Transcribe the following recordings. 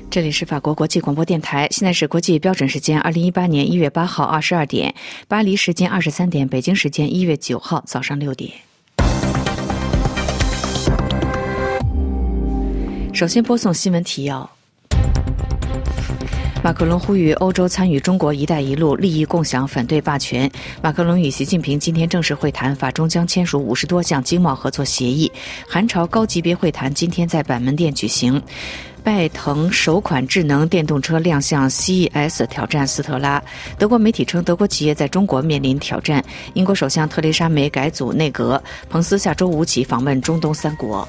这里是法国国际广播电台，现在是国际标准时间2018年1月8号22点，巴黎时间23点，北京时间1月9号早上6点。首先播送新闻提要。马克龙呼吁欧洲参与中国“一带一路”利益共享，反对霸权。马克龙与习近平今天正式会谈，法中将签署50多项经贸合作协议。韩朝高级别会谈今天在板门店举行。拜腾首款智能电动车亮相 CES， 挑战斯特拉。德国媒体称，德国企业在中国面临挑战。英国首相特蕾莎梅改组内阁。彭斯下周5起访问中东3国。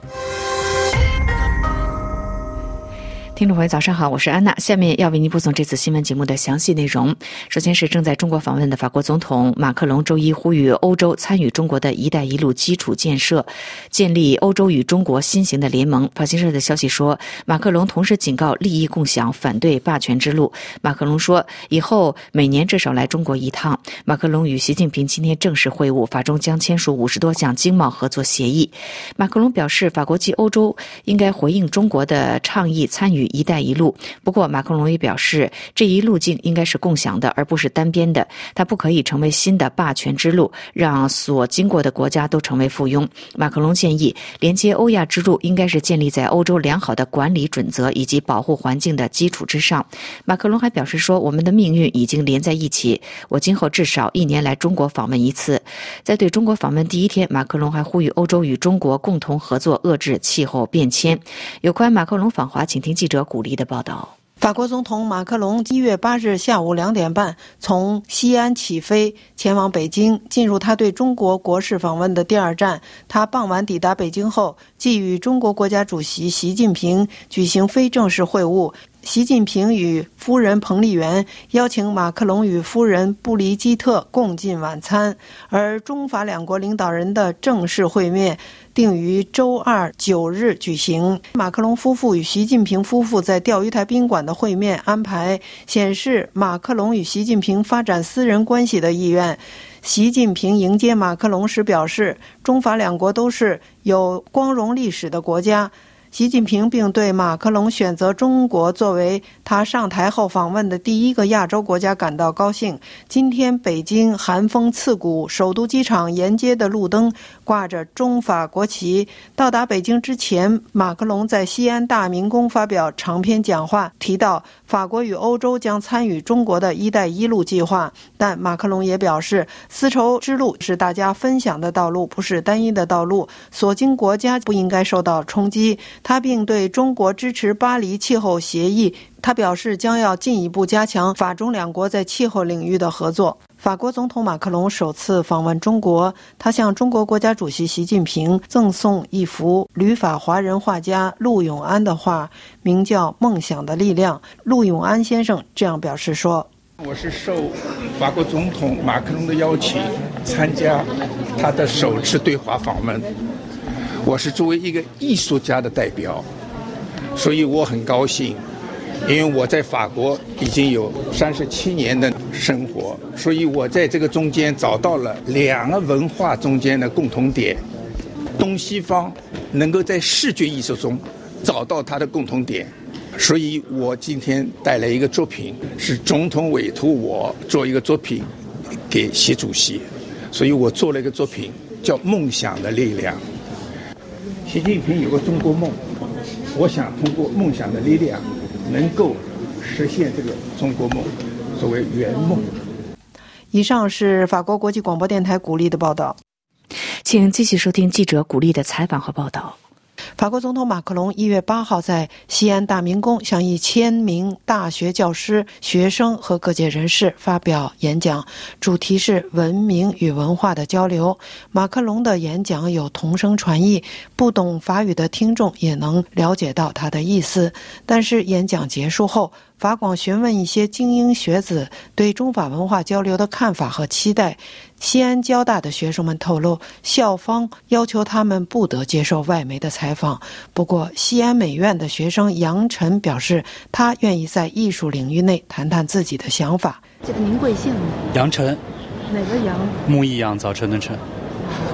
听众朋友早上好，我是安娜，下面要为您播送这次新闻节目的详细内容。首先是正在中国访问的法国总统马克龙周一呼吁欧洲参与中国的一带一路基础建设，建立欧洲与中国新型的联盟。法新社的消息说，马克龙同时警告利益共享，反对霸权之路。马克龙说，以后每年至少来中国一趟。马克龙与习近平今天正式会晤，法中将签署50多项经贸合作协议。马克龙表示，法国及欧洲应该回应中国的倡议，参与一带一路。不过马克龙也表示，这一路径应该是共享的，而不是单边的，它不可以成为新的霸权之路，让所经过的国家都成为附庸。马克龙建议，连接欧亚之路应该是建立在欧洲良好的管理准则以及保护环境的基础之上。马克龙还表示说，我们的命运已经连在一起，我今后至少1年来中国访问一次。在对中国访问第一天，马克龙还呼吁欧洲与中国共同合作遏制气候变迁。有关马克龙访华，请听记者古丽的报道。 法国总统马克龙1月8日下午2点半从西安起飞，前往北京，进入他对中国国事访问的第2站。他傍晚抵达北京后，即与中国国家主席习近平举行非正式会晤。习近平与夫人彭丽媛邀请马克龙与夫人布里基特共进晚餐，而中法2国领导人的正式会面定于周二9日举行。马克龙夫妇与习近平夫妇在钓鱼台宾馆的会面安排显示马克龙与习近平发展私人关系的意愿。习近平迎接马克龙时表示，中法2国都是有光荣历史的国家。习近平并对马克龙选择中国作为他上台后访问的第一个亚洲国家感到高兴。今天北京寒风刺骨，首都机场沿街的路灯挂着中法国旗。到达北京之前，马克龙在西安大明宫发表长篇讲话，提到法国与欧洲将参与中国的一带一路计划。但马克龙也表示，丝绸之路是大家分享的道路，不是单一的道路，所经国家不应该受到冲击。他并对中国支持巴黎气候协议，他表示将要进一步加强法中2国在气候领域的合作。法国总统马克龙首次访问中国，他向中国国家主席习近平赠送一幅旅法华人画家陆永安的画，名叫《梦想的力量》。陆永安先生这样表示说， 我是受法国总统马克龙的邀请，参加他的首次对华访问。我是作为一个艺术家的代表，所以我很高兴，因为我在法国已经有37年的生活，所以我在这个中间找到了2个文化中间的共同点，东西方能够在视觉艺术中找到它的共同点。所以我今天带来一个作品，是总统委托我做一个作品给习主席，所以我做了一个作品叫《梦想的力量》。习近平有个中国梦，我想通过梦想的力量能够实现这个中国梦，作为圆梦。 以上是法国国际广播电台古丽的报道。 请继续收听记者古丽的采访和报道。 法国总统马克龙1月8号在西安大明宫向1000名大学教师、学生和各界人士发表演讲，主题是文明与文化的交流。马克龙的演讲有同声传译，不懂法语的听众也能了解到他的意思。但是演讲结束后，法广询问一些精英学子对中法文化交流的看法和期待。西安交大的学生们透露，校方要求他们不得接受外媒的采访。不过西安美院的学生杨晨表示，他愿意在艺术领域内谈谈自己的想法。 这个您贵姓吗？ 杨晨。 哪个杨？ 木易杨，早晨的晨。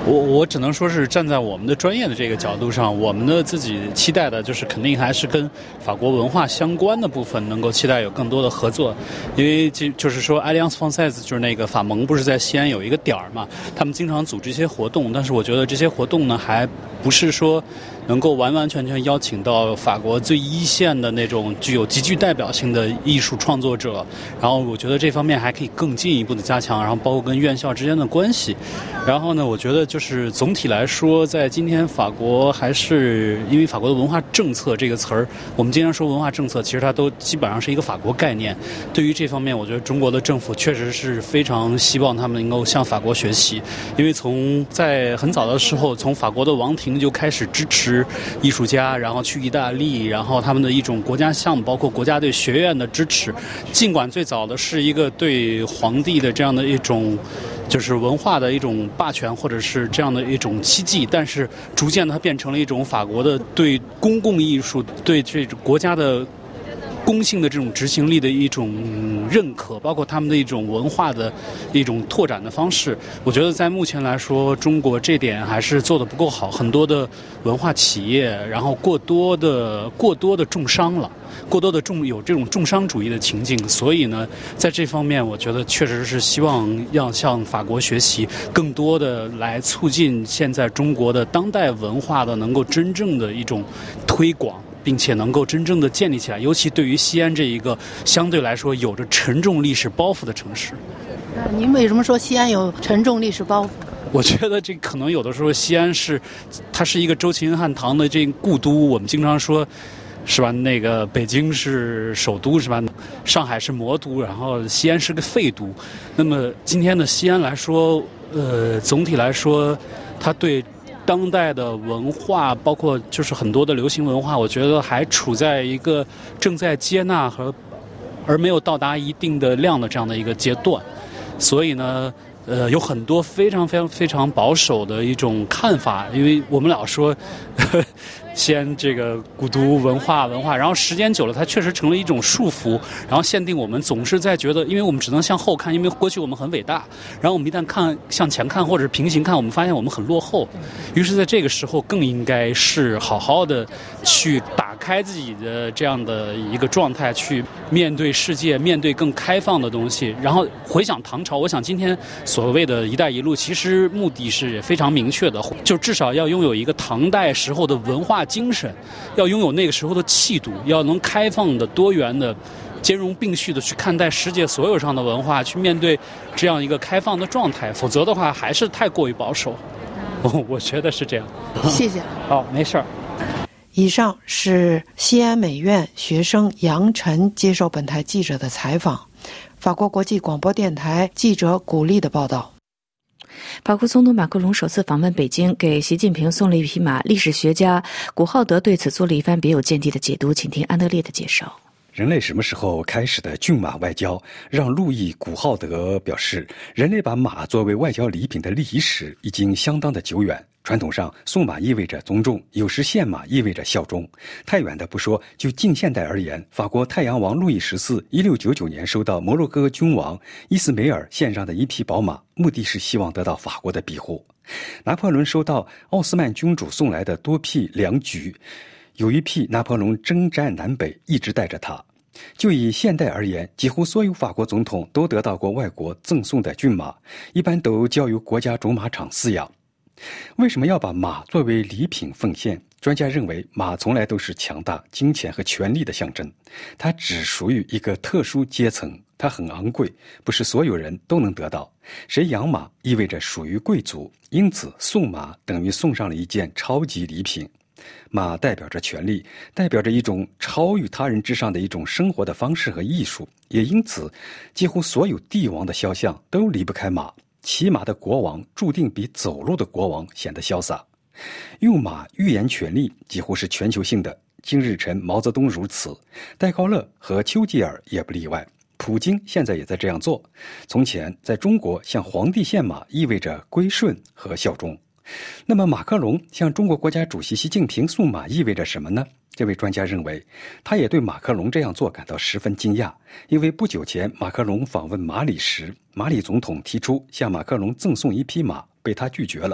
我只能说是站在我们的专业的这个角度上，我们的自己期待的就是肯定还是跟法国文化相关的部分能够期待有更多的合作，因为就是说 Alliance Française 就是那个法盟不是在西安有一个点儿嘛，他们经常组织一些活动，但是我觉得这些活动呢还不是说能够完完全全邀请到法国最一线的那种具有极具代表性的艺术创作者，然后我觉得这方面还可以更进一步的加强，然后包括跟院校之间的关系。然后呢，我觉得就是总体来说，在今天法国还是因为法国的文化政策这个词儿，我们经常说文化政策，其实它都基本上是一个法国概念。对于这方面，我觉得中国的政府确实是非常希望他们能够向法国学习，因为在很早的时候，从法国的王庭就开始支持艺术家，然后去意大利，然后他们的一种国家项目，包括国家对学院的支持。尽管最早的是一个对皇帝的这样的一种就是文化的一种霸权，或者是这样的一种希冀，但是逐渐它变成了一种法国的对公共艺术、对这种国家的公信的这种执行力的一种认可，包括他们的一种文化的一种拓展的方式。我觉得在目前来说，中国这点还是做得不够好，很多的文化企业，然后过多的重商了。过多的有这种重商主义的情境，所以呢，在这方面，我觉得确实是希望要向法国学习，更多的来促进现在中国的当代文化的能够真正的一种推广，并且能够真正的建立起来。尤其对于西安这一个相对来说有着沉重历史包袱的城市。 您为什么说西安有沉重历史包袱？ 我觉得这可能有的时候西安它是一个周秦汉唐的这故都，我们经常说。是吧？那个北京是首都是吧？上海是魔都，然后西安是个废都。那么今天的西安来说，总体来说，它对当代的文化，包括就是很多的流行文化，我觉得还处在一个正在接纳而没有到达一定的量的这样的一个阶段。所以呢，有很多非常非常非常保守的一种看法，因为我们老说。西安这个古都文化，然后时间久了，它确实成了一种束缚，然后限定我们总是在觉得，因为我们只能向后看，因为过去我们很伟大，然后我们一旦向前看或者平行看，我们发现我们很落后，于是在这个时候更应该是好好的去打开自己的这样的一个状态，去面对世界，面对更开放的东西。然后回想唐朝，我想今天所谓的一带一路，其实目的是非常明确的，就至少要拥有一个唐代时候的文化精神，要拥有那个时候的气度，要能开放的、多元的、兼容并蓄的去看待世界所有上的文化，去面对这样一个开放的状态。否则的话，还是太过于保守。我觉得是这样。 谢谢。 好，没事儿。 以上是西安美院学生杨晨接受本台记者的采访。法国国际广播电台记者古丽的报道。 法国总统马克龙首次访问北京，给习近平送了一匹马。历史学家古浩德对此做了一番别有见地的解读，请听安德烈的介绍。 人类什么时候开始的骏马外交，让路易·古浩德表示，人类把马作为外交礼品的历史已经相当的久远。传统上，送马意味着尊重，有时献马意味着效忠。太远的不说，就近现代而言，法国太阳王路易14 1699年收到摩洛哥君王伊斯梅尔献上的一匹宝马，目的是希望得到法国的庇护。拿破仑收到奥斯曼君主送来的多匹良驹，有一匹拿破仑征战南北一直带着他。就以现代而言，几乎所有法国总统都得到过外国赠送的骏马，一般都交由国家种马场饲养。为什么要把马作为礼品奉献？专家认为，马从来都是强大、金钱和权力的象征，它只属于一个特殊阶层，它很昂贵，不是所有人都能得到。谁养马意味着属于贵族，因此送马等于送上了一件超级礼品。马代表着权力，代表着一种超于他人之上的一种生活的方式和艺术，也因此，几乎所有帝王的肖像都离不开马。骑马的国王注定比走路的国王显得潇洒。用马预言权力几乎是全球性的，金日成、毛泽东如此，戴高乐和丘吉尔也不例外。普京现在也在这样做。从前在中国，向皇帝献马意味着归顺和效忠。那么马克龙向中国国家主席习近平送马意味着什么呢？这位专家认为，他也对马克龙这样做感到十分惊讶，因为不久前马克龙访问马里时，马里总统提出向马克龙赠送一匹马，被他拒绝了。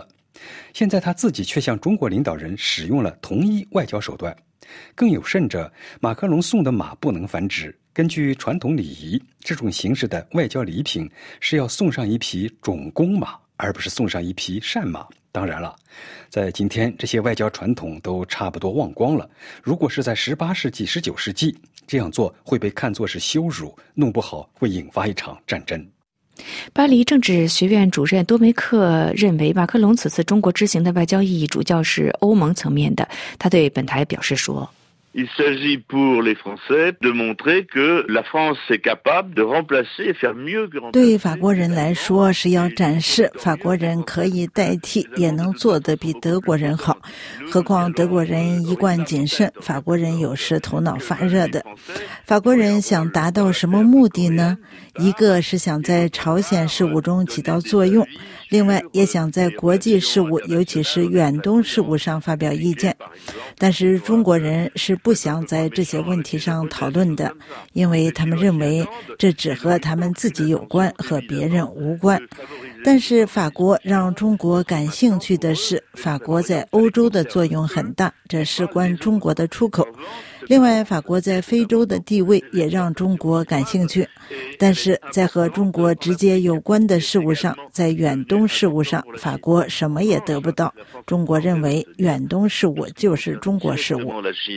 现在他自己却向中国领导人使用了同一外交手段。更有甚者，马克龙送的马不能繁殖。根据传统礼仪，这种形式的外交礼品是要送上一匹种公马，而不是送上一匹善马。当然了，在今天这些外交传统都差不多忘光了。如果是在18世纪、19世纪，这样做会被看作是羞辱，弄不好会引发一场战争。 巴黎政治学院主任多梅克认为，马克龙此次中国之行的外交意义主要是欧盟层面的。他对本台表示说 Il s'agit pour les Français de montrer que la France est capable de remplacer et faire mieux que remplacer. 对法国人来说，是要展示法国人可以代替，也能做得比德国人好。何况德国人一贯谨慎，法国人有时头脑发热的。法国人想达到什么目的呢？一个是想在朝鲜事务中起到作用，另外也想在国际事务，尤其是远东事务上发表意见。但是中国人是不想在这些问题上讨论的，因为他们认为这只和他们自己有关，和别人无关。但是法国让中国感兴趣的是，法国在欧洲的作用很大，这事关中国的出口。另外，法国在非洲的地位也让中国感兴趣，但是在和中国直接有关的事务上，在远东事务上，法国什么也得不到。中国认为远东事务就是中国事务。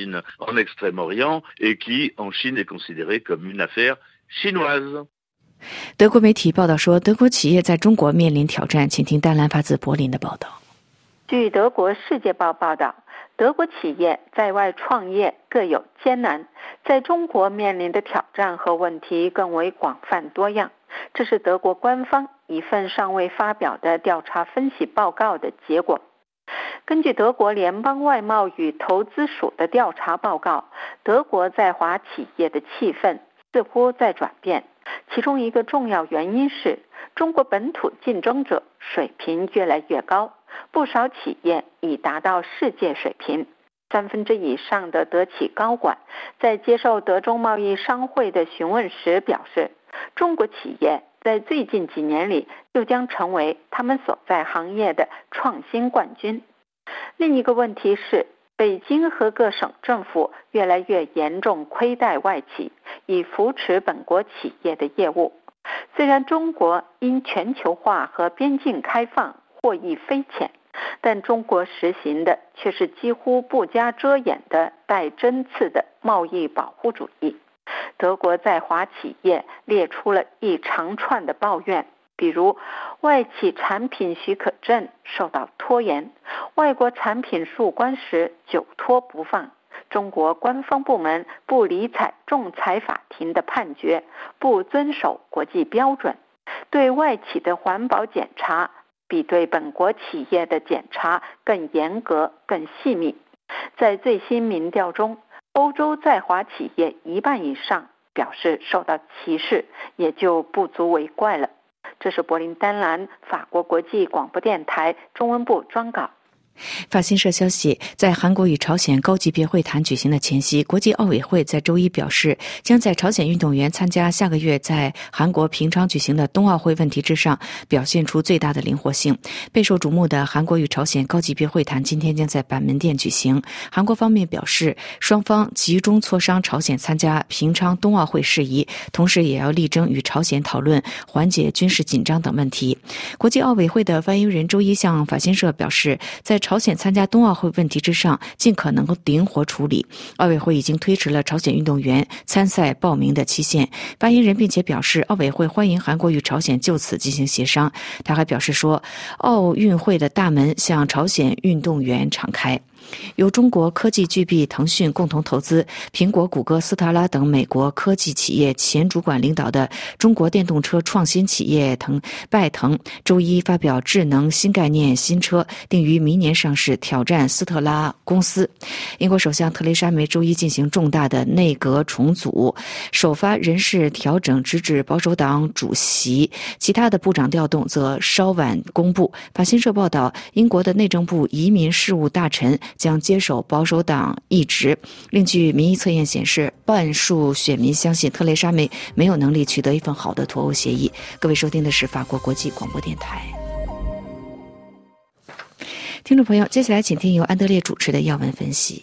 德国媒体报道说，德国企业在中国面临挑战。请听丹兰发自柏林的报道。 据德国《世界报》报道，德国企业在外创业各有艰难，在中国面临的挑战和问题更为广泛多样。这是德国官方一份尚未发表的调查分析报告的结果。根据德国联邦外贸与投资署的调查报告，德国在华企业的气氛似乎在转变，其中一个重要原因是中国本土竞争者水平越来越高，不少企业已达到世界水平。1/3以上的德企高管在接受德中贸易商会的询问时表示，中国企业在最近几年里就将成为他们所在行业的创新冠军。另一个问题是，北京和各省政府越来越严重亏待外企，以扶持本国企业的业务。虽然中国因全球化和边境开放获益匪浅，但中国实行的却是几乎不加遮掩的带针刺的贸易保护主义。德国在华企业列出了一长串的抱怨，比如外企产品许可证受到拖延，外国产品入关时久拖不放，中国官方部门不理睬仲裁法庭的判决，不遵守国际标准，对外企的环保检查比对本国企业的检查更严格、更细密。在最新民调中，欧洲在华企业1半以上表示受到歧视，也就不足为怪了。这是柏林丹兰法国国际广播电台中文部专稿。 法新社消息，在韩国与朝鲜高级别会谈举行的前夕，国际奥委会在周一表示，将在朝鲜运动员参加下个月在韩国平昌举行的冬奥会问题之上表现出最大的灵活性。备受瞩目的韩国与朝鲜高级别会谈今天将在板门店举行。韩国方面表示，双方集中磋商朝鲜参加平昌冬奥会事宜，同时也要力争与朝鲜讨论缓解军事紧张等问题。国际奥委会的发言人周一向法新社表示，在朝鲜参加冬奥会问题之上尽可能灵活处理。奥委会已经推迟了朝鲜运动员参赛报名的期限。发言人并且表示，奥委会欢迎韩国与朝鲜就此进行协商。他还表示说，奥运会的大门向朝鲜运动员敞开。由中国科技巨擘腾讯共同投资，苹果、谷歌、斯特拉等美国科技企业前主管领导的中国电动车创新企业拜腾周一发表智能新概念新车，定于明年上市，挑战斯特拉公司。英国首相特蕾莎梅周一进行重大的内阁重组，首发人事调整，直至保守党主席，其他的部长调动则稍晚公布。法新社报道，英国的内政部移民事务大臣将接手保守党一职。另据民意测验显示，半数选民相信特蕾莎梅没有能力取得一份好的脱欧协议。各位收听的是法国国际广播电台。 听众朋友，接下来请听由安德烈主持的要闻分析。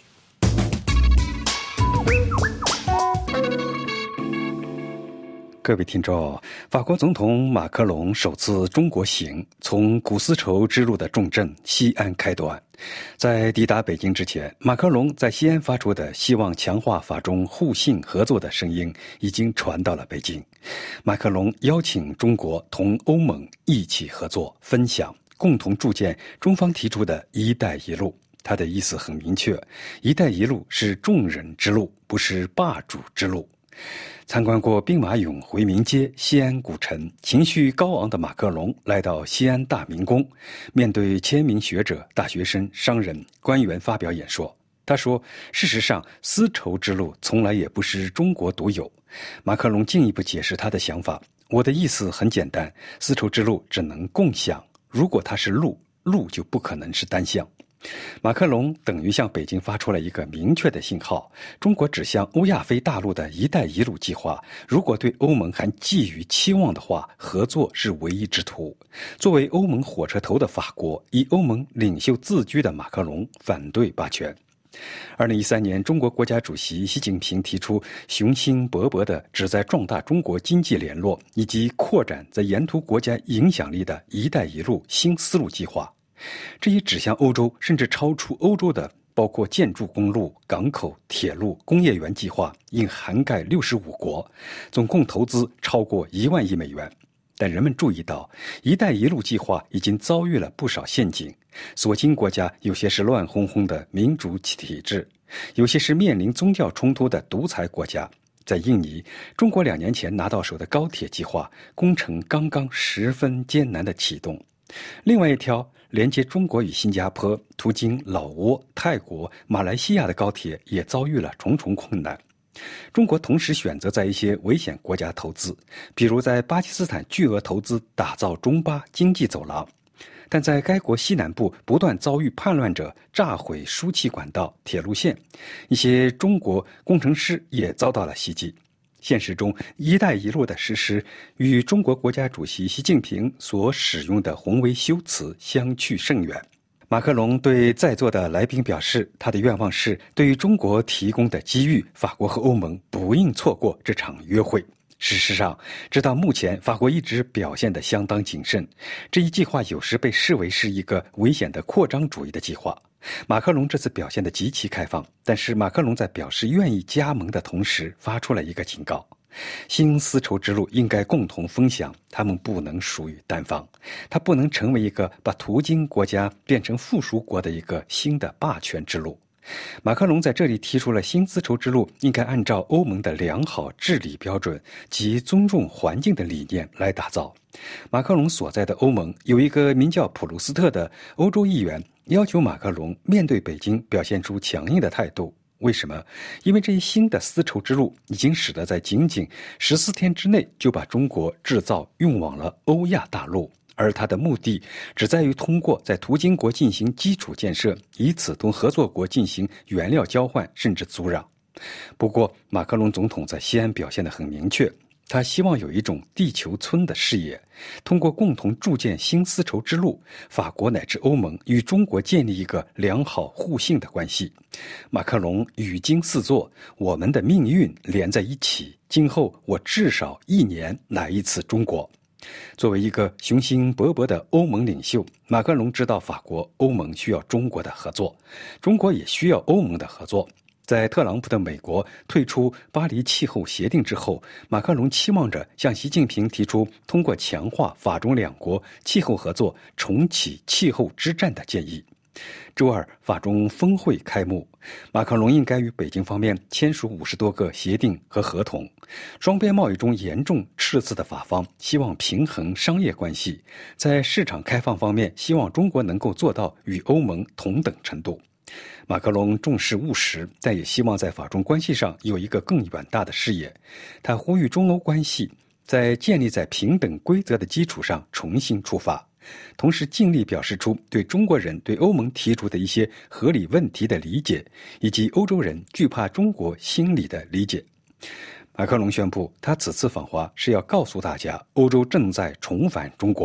各位听众，法国总统马克龙首次中国行从古丝绸之路的重镇西安开端。在抵达北京之前，马克龙在西安发出的希望强化法中互信合作的声音已经传到了北京。马克龙邀请中国同欧盟一起合作，分享共同铸建中方提出的一带一路。他的意思很明确，一带一路是众人之路，不是霸主之路。参观过兵马俑、回民街、西安古城，情绪高昂的马克龙来到西安大明宫，面对千名学者、大学生、商人、官员发表演说。他说，事实上，丝绸之路从来也不是中国独有。马克龙进一步解释他的想法，我的意思很简单，丝绸之路只能共享，如果它是路，路就不可能是单向。马克龙等于向北京发出了一个明确的信号，中国指向欧亚非大陆的一带一路计划，如果对欧盟还寄予期望的话，合作是唯一之途。作为欧盟火车头的法国，以欧盟领袖自居的马克龙反对霸权。2013年，中国国家主席习近平提出雄心勃勃的旨在壮大中国经济联络以及扩展在沿途国家影响力的一带一路新丝路计划。这一指向欧洲甚至超出欧洲的包括建筑公路、港口、铁路、工业园计划，应涵盖65国，总共投资超过1万亿美元。但人们注意到，一带一路计划已经遭遇了不少陷阱，所经国家有些是乱哄哄的民主体制，有些是面临宗教冲突的独裁国家。在印尼，中国2年前拿到手的高铁计划工程刚刚十分艰难的启动。另外一条连接中国与新加坡、途经老挝、泰国、马来西亚的高铁也遭遇了重重困难。中国同时选择在一些危险国家投资，比如在巴基斯坦巨额投资打造中巴经济走廊，但在该国西南部不断遭遇叛乱者炸毁输气管道、铁路线，一些中国工程师也遭到了袭击。现实中，一带一路的实施与中国国家主席习近平所使用的宏伟修辞相去甚远。马克龙对在座的来宾表示，他的愿望是对于中国提供的机遇，法国和欧盟不应错过这场约会。事实上，直到目前，法国一直表现得相当谨慎。这一计划有时被视为是一个危险的扩张主义的计划。马克龙这次表现得极其开放，但是马克龙在表示愿意加盟的同时，发出了一个警告：新丝绸之路应该共同分享，他们不能属于单方，它不能成为一个把途经国家变成附属国的一个新的霸权之路。马克龙在这里提出了新丝绸之路应该按照欧盟的良好治理标准及尊重环境的理念来打造。马克龙所在的欧盟有一个名叫普鲁斯特的欧洲议员要求马克龙面对北京表现出强硬的态度。为什么？因为这一新的丝绸之路已经使得在仅仅14天之内就把中国制造运往了欧亚大陆，而它的目的只在于通过在途经国进行基础建设，以此同合作国进行原料交换甚至租让。不过，马克龙总统在西安表现得很明确，他希望有一种地球村的视野，通过共同铸建新丝绸之路，法国乃至欧盟与中国建立一个良好互信的关系。马克龙语惊四座，我们的命运连在一起，今后我至少1年来一次中国。作为一个雄心勃勃的欧盟领袖，马克龙知道法国、欧盟需要中国的合作，中国也需要欧盟的合作。在特朗普的美国退出巴黎气候协定之后，马克龙期望着向习近平提出通过强化法中2国气候合作重启气候之战的建议。周二，法中峰会开幕，马克龙应该与北京方面签署50多个协定和合同。双边贸易中严重赤字的法方希望平衡商业关系，在市场开放方面希望中国能够做到与欧盟同等程度。马克龙重视务实，但也希望在法中关系上有一个更远大的视野。他呼吁中欧关系在建立在平等规则的基础上重新出发，同时尽力表示出对中国人对欧盟提出的一些合理问题的理解，以及欧洲人惧怕中国心理的理解。马克龙宣布，他此次访华是要告诉大家，欧洲正在重返中国。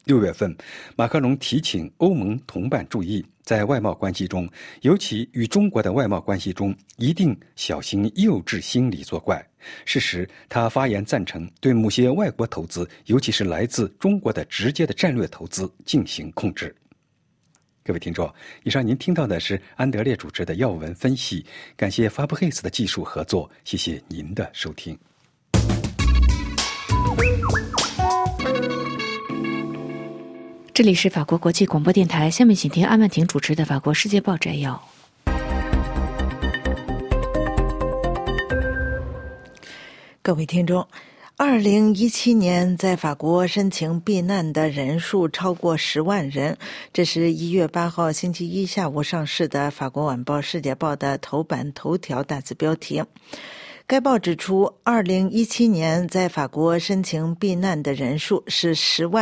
6月份，马克龙提请欧盟同伴注意，在外贸关系中，尤其与中国的外贸关系中，一定小心幼稚心理作怪。事实，他发言赞成对某些外国投资，尤其是来自中国的直接的战略投资进行控制。各位听众，以上您听到的是安德烈主持的要闻分析，感谢法布黑斯的技术合作，谢谢您的收听。 这里是法国国际广播电台，下面请听安曼婷主持的《法国世界报》摘要。 各位听众，2017年在法国申请避难的人数超过10万人，这是1月8号星期一下午上市的法国晚报《世界报》的头版头条大字标题。该报指出，2017年在法国申请避难的人数是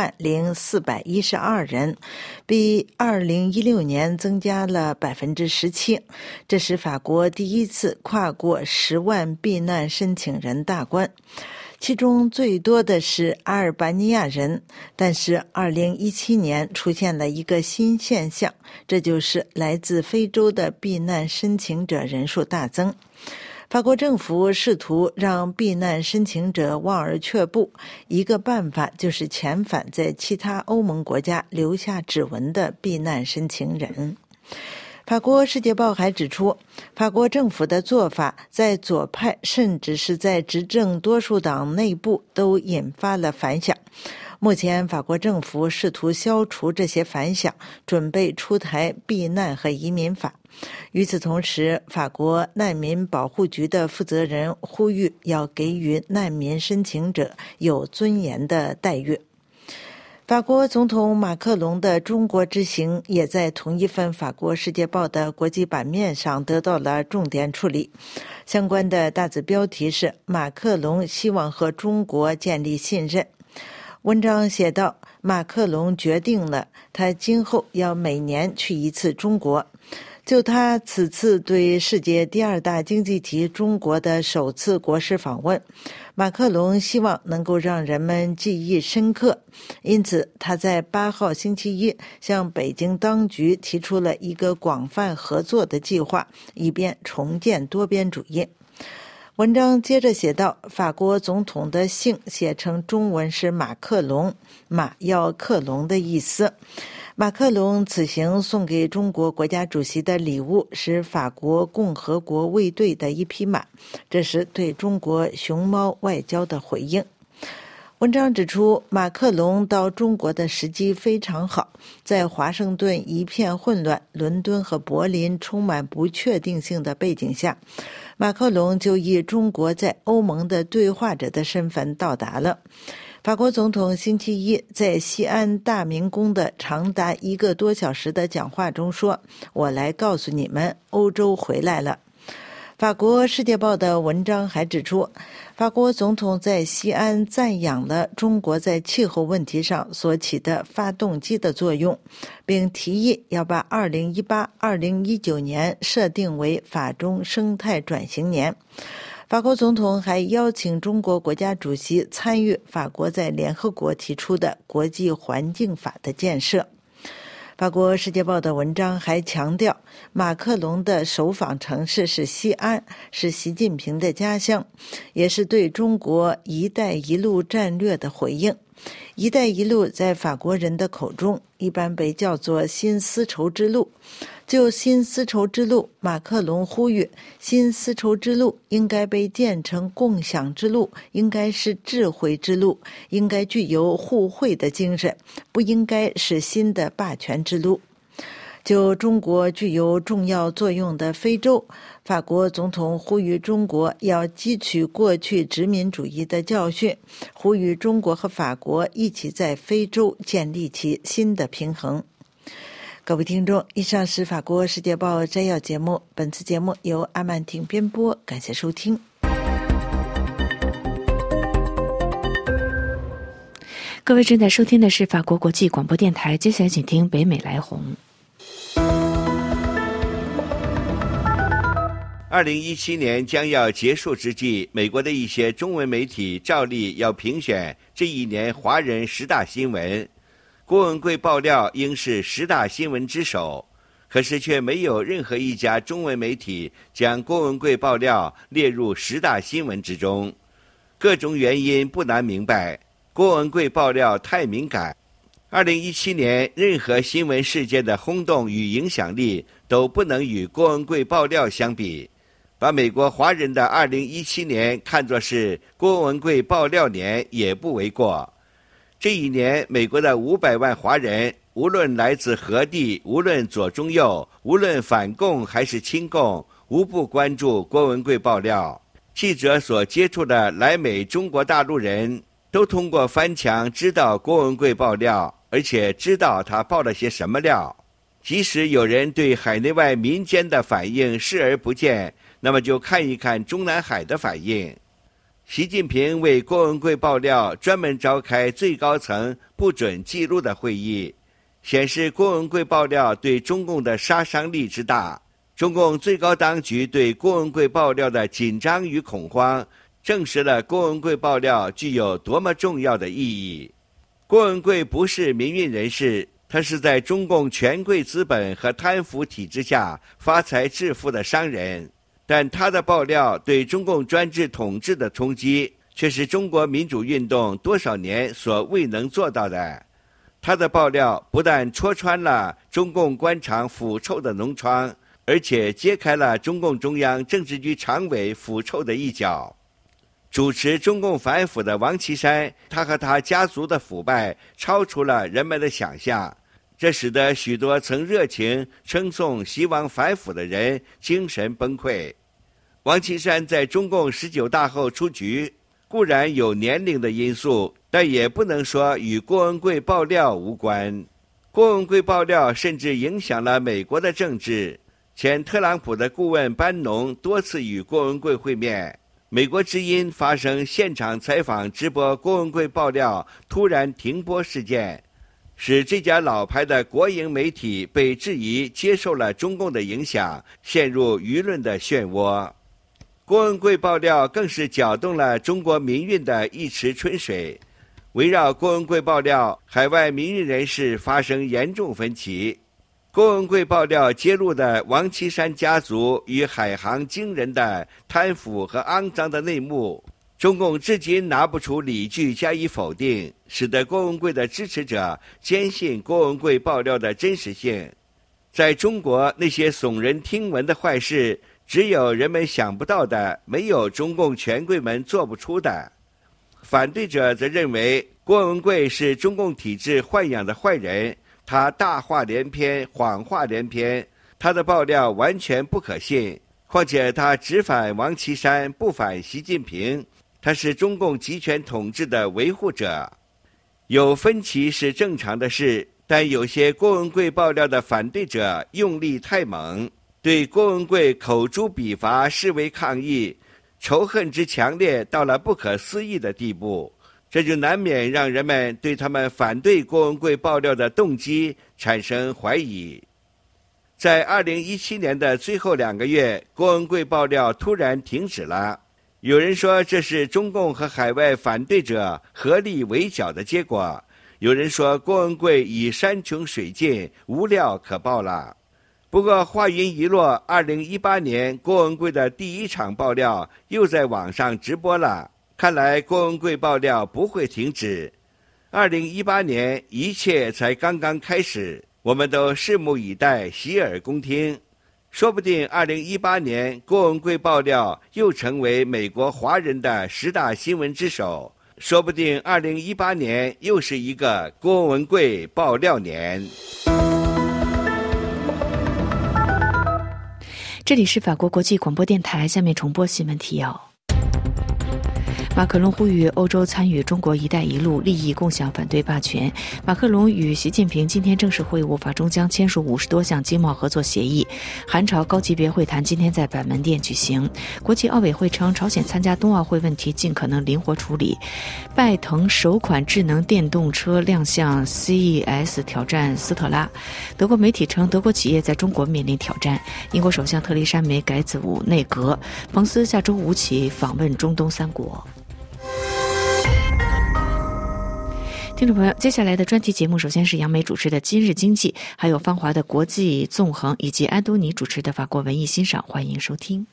100412人，比2016年增加了17%，这是法国第一次跨过10万避难申请人大关。其中最多的是阿尔巴尼亚人，但是2017年出现了一个新现象，这就是来自非洲的避难申请者人数大增。法国政府试图让避难申请者望而却步，一个办法就是遣返在其他欧盟国家留下指纹的避难申请人。法国《世界报》还指出，法国政府的做法在左派甚至是在执政多数党内部都引发了反响。目前法国政府试图消除这些反响，准备出台避难和移民法。与此同时，法国难民保护局的负责人呼吁要给予难民申请者有尊严的待遇。法国总统马克龙的中国之行也在同一份法国《世界报》的国际版面上得到了重点处理。相关的大字标题是“马克龙希望和中国建立信任”。文章写道，马克龙决定了他今后要每年去一次中国。就他此次对世界第2大经济体中国的首次国事访问，马克龙希望能够让人们记忆深刻，因此他在8号星期一向北京当局提出了一个广泛合作的计划，以便重建多边主义。文章接着写道，法国总统的姓写成中文是马克龙，马要克隆的意思。马克龙此行送给中国国家主席的礼物是法国共和国卫队的一匹马，这是对中国熊猫外交的回应。文章指出，马克龙到中国的时机非常好，在华盛顿一片混乱，伦敦和柏林充满不确定性的背景下，马克龙就以中国在欧盟的对话者的身份到达了。法国总统星期一在西安大明宫的长达1个多小时的讲话中说，我来告诉你们，欧洲回来了。法国《世界报》的文章还指出，法国总统在西安赞扬了中国在气候问题上所起的发动机的作用，并提议要把2018-2019年设定为法中生态转型年。法国总统还邀请中国国家主席参与法国在联合国提出的国际环境法的建设。法国《世界报》的文章还强调，马克龙的首访城市是西安，是习近平的家乡，也是对中国“一带一路”战略的回应。“一带一路”在法国人的口中一般被叫做新丝绸之路。就新丝绸之路，马克龙呼吁，新丝绸之路应该被建成共享之路，应该是智慧之路，应该具有互惠的精神，不应该是新的霸权之路。就中国具有重要作用的非洲，法国总统呼吁中国要汲取过去殖民主义的教训，呼吁中国和法国一起在非洲建立起新的平衡。各位听众，以上是法国《世界报》摘要节目，本次节目由阿曼婷编播，感谢收听。 各位正在收听的是法国国际广播电台，接下来请听北美来红。 2017年将要结束之际，美国的一些中文媒体照例要评选这一年华人10大新闻。 郭文贵爆料应是10大新闻之首，可是却没有任何一家中文媒体将郭文贵爆料列入10大新闻之中。各种原因不难明白，郭文贵爆料太敏感。2017年任何新闻事件的轰动与影响力都不能与郭文贵爆料相比。把美国华人的2017年看作是郭文贵爆料年也不为过。这一年，美国的500万华人，无论来自何地，无论左中右，无论反共还是亲共，无不关注郭文贵爆料。记者所接触的来美中国大陆人都通过翻墙知道郭文贵爆料，而且知道他爆了些什么料。即使有人对海内外民间的反应视而不见，那么就看一看中南海的反应。习近平为郭文贵爆料专门召开最高层不准记录的会议，显示郭文贵爆料对中共的杀伤力之大。中共最高当局对郭文贵爆料的紧张与恐慌，证实了郭文贵爆料具有多么重要的意义。郭文贵不是民运人士，他是在中共权贵资本和贪腐体制下发财致富的商人，但他的爆料对中共专制统治的冲击，却是中国民主运动多少年所未能做到的。他的爆料不但戳穿了中共官场腐臭的脓疮，而且揭开了中共中央政治局常委腐臭的一角。主持中共反腐的王岐山，他和他家族的腐败超出了人们的想象，这使得许多曾热情称颂希望反腐的人精神崩溃。王岐山在中共19大后出局，固然有年龄的因素，但也不能说与郭文贵爆料无关。郭文贵爆料甚至影响了美国的政治，前特朗普的顾问班农多次与郭文贵会面。美国之音发生现场采访直播郭文贵爆料突然停播事件，使这家老牌的国营媒体被质疑接受了中共的影响，陷入舆论的漩涡。郭文贵爆料更是搅动了中国民运的一池春水。围绕郭文贵爆料，海外民运人士发生严重分歧。郭文贵爆料揭露的王岐山家族与海航惊人的贪腐和肮脏的内幕，中共至今拿不出理据加以否定，使得郭文贵的支持者坚信郭文贵爆料的真实性。在中国，那些耸人听闻的坏事，只有人们想不到的，没有中共权贵们做不出的。反对者则认为郭文贵是中共体制豢养的坏人，他大话连篇，谎话连篇，他的爆料完全不可信。况且他只反王岐山，不反习近平，他是中共集权统治的维护者。有分歧是正常的事，但有些郭文贵爆料的反对者用力太猛，对郭文贵口诛笔伐视为抗议，仇恨之强烈到了不可思议的地步，这就难免让人们对他们反对郭文贵爆料的动机产生怀疑。在2017年的最后2个月，郭文贵爆料突然停止了。有人说这是中共和海外反对者合力围剿的结果，有人说郭文贵已山穷水尽，无料可爆了。不过话音一落，2018年郭文贵的第一场爆料又在网上直播了，看来郭文贵爆料不会停止。2018年一切才刚刚开始，我们都拭目以待，洗耳恭听。说不定2018年郭文贵爆料又成为美国华人的10大新闻之首，说不定2018年又是一个郭文贵爆料年。 这里是法国国际广播电台，下面重播新闻提要。马克龙呼吁欧洲参与中国“一带一路”利益共享，反对霸权。马克龙与习近平今天正式会晤，法中将签署50多项经贸合作协议。韩朝高级别会谈今天在板门店举行。国际奥委会称，朝鲜参加冬奥会问题尽可能灵活处理。拜腾首款智能电动车亮相 CES， 挑战斯特拉。德国媒体称，德国企业在中国面临挑战。英国首相特蕾莎梅改组内阁。彭斯下周5起访问中东3国。听听众朋友，接下来的专题节目首先是杨梅主持的今日经济，还有芳华的国际纵横，以及安东尼主持的法国文艺欣赏，欢迎收听。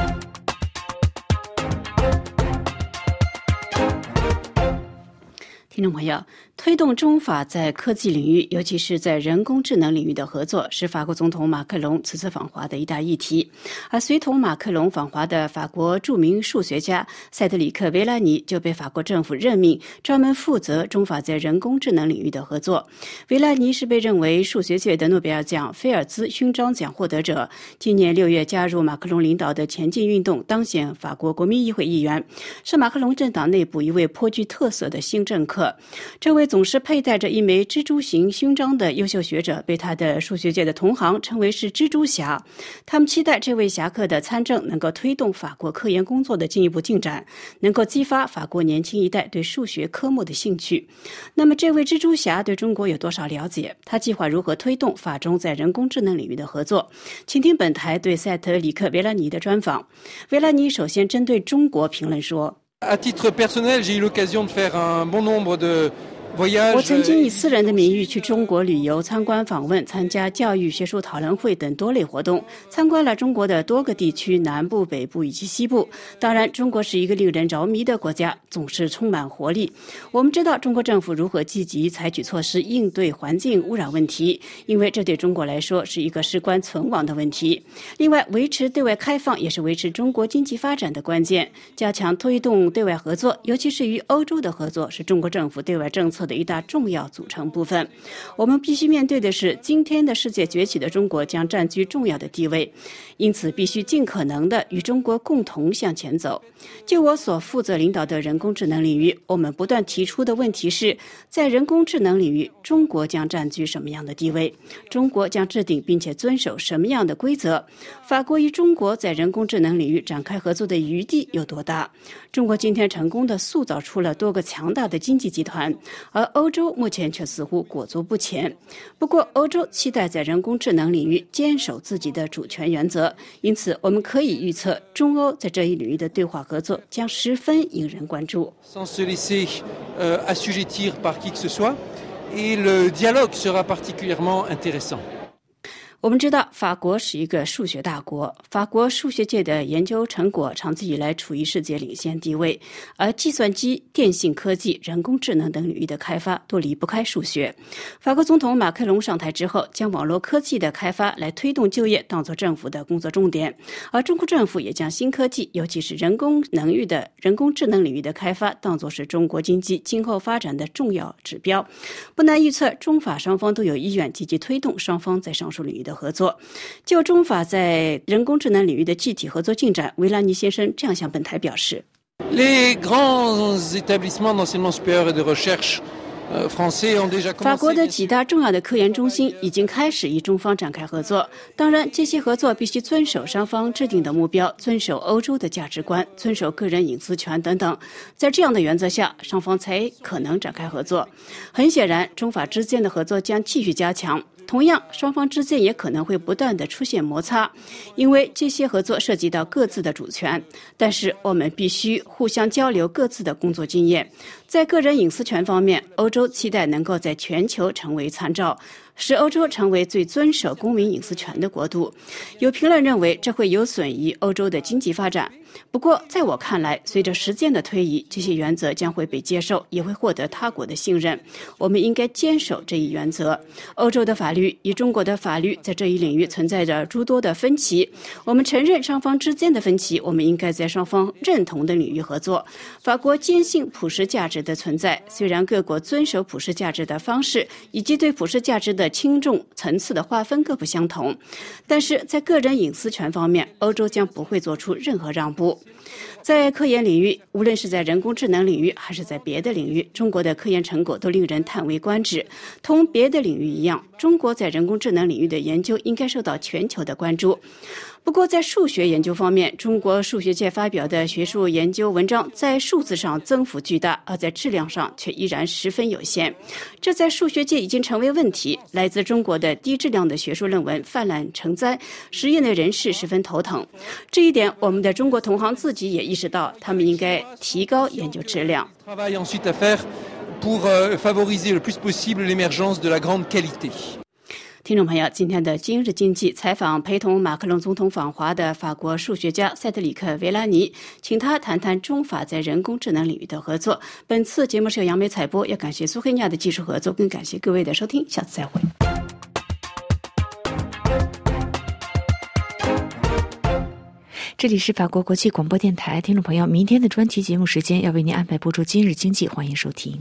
听众朋友，推动中法在科技领域，尤其是在人工智能领域的合作，是法国总统马克龙此次访华的一大议题。而随同马克龙访华的法国著名数学家塞德里克·维拉尼就被法国政府任命，专门负责中法在人工智能领域的合作。维拉尼是被认为数学界的诺贝尔奖菲尔兹勋章奖获得者，今年6月加入马克龙领导的前进运动，当选法国国民议会议员，是马克龙政党内部一位颇具特色的新政客。这位总是佩戴着一枚蜘蛛形勋章的优秀学者被他的数学界的同行称为是蜘蛛侠，他们期待这位侠客的参政能够推动法国科研工作的进一步进展，能够激发法国年轻一代对数学科目的兴趣。那么这位蜘蛛侠对中国有多少了解？他计划如何推动法中在人工智能领域的合作？请听本台对塞特里克·维拉尼的专访。维拉尼首先针对中国评论说， À titre personnel, j'ai eu l'occasion de faire un bon nombre de 我曾经以私人的名义去中国旅游、参观访问、参加教育、学术讨论会等多类活动，参观了中国的多个地区，南部、北部以及西部。当然，中国是一个令人着迷的国家，总是充满活力。我们知道中国政府如何积极采取措施应对环境污染问题，因为这对中国来说是一个事关存亡的问题。另外，维持对外开放也是维持中国经济发展的关键。加强推动对外合作，尤其是与欧洲的合作，是中国政府对外政策的一大重要组成部分。我们必须面对的是，今天的世界崛起的中国将占据重要的地位，因此必须尽可能的与中国共同向前走。就我所负责领导的人工智能领域，我们不断提出的问题是，在人工智能领域，中国将占据什么样的地位？中国将制定并且遵守什么样的规则？法国与中国在人工智能领域展开合作的余地有多大？中国今天成功地塑造出了多个强大的经济集团，而欧洲目前却似乎裹足不前。不过，欧洲期待在人工智能领域坚守自己的主权原则，因此我们可以预测，中欧在这一领域的对话合作将十分引人关注。 Sans se laisser assujettir par qui que ce soit, et le dialogue sera particulièrement intéressant. 我们知道法国是一个数学大国，法国数学界的研究成果长期以来处于世界领先地位，而计算机、电信科技、人工智能等领域的开发都离不开数学。法国总统马克龙上台之后，将网络科技的开发来推动就业当作政府的工作重点，而中国政府也将新科技，尤其是人工智能领域的开发当作是中国经济今后发展的重要指标。不难预测，中法双方都有意愿积极推动双方在上述领域的合作。就中法在人工智能领域的具体合作进展，维拉尼先生这样向本台表示。 Les grands établissements d'enseignement supérieur et de recherche 法国的几大重要的科研中心已经开始与中方展开合作，当然这些合作必须遵守双方制定的目标，遵守欧洲的价值观，遵守个人隐私权等等。在这样的原则下，双方才可能展开合作。很显然，中法之间的合作将继续加强。同样，双方之间也可能会不断地出现摩擦，因为这些合作涉及到各自的主权。但是我们必须互相交流各自的工作经验。在个人隐私权方面，欧洲期待能够在全球成为参照，使欧洲成为最遵守公民隐私权的国度。有评论认为这会有损于欧洲的经济发展。不过在我看来，随着时间的推移，这些原则将会被接受，也会获得他国的信任。我们应该坚守这一原则。欧洲的法律与中国的法律在这一领域存在着诸多的分歧，我们承认双方之间的分歧，我们应该在双方认同的领域合作。法国坚信普世价值的存在，虽然各国遵守普世价值的方式以及对普世价值的轻重层次的划分各不相同，但是在个人隐私权方面，欧洲将不会做出任何让步。在科研领域，无论是在人工智能领域还是在别的领域，中国的科研成果都令人叹为观止。同别的领域一样，中国在人工智能领域的研究应该受到全球的关注。不过在数学研究方面，中国数学界发表的学术研究文章在数字上增幅巨大，而在质量上却依然十分有限。这在数学界已经成为问题。来自中国的低质量的学术论文泛滥成灾，实验的人士十分头疼。这一点我们的中国同行自己也意识到，他们应该提高研究质量。 pour favoriser le plus possible l'émergence de la grande qualité。 听众朋友，今天的今日经济采访陪同马克龙总统访华的法国数学家塞德里克·维拉尼，请他谈谈中法在人工智能领域的合作。本次节目是由杨梅采播，也感谢苏黑亚的技术合作，更感谢各位的收听，下次再会。 这里是法国国际广播电台，听众朋友，明天的专题节目时间要为您安排播出今日经济，欢迎收听。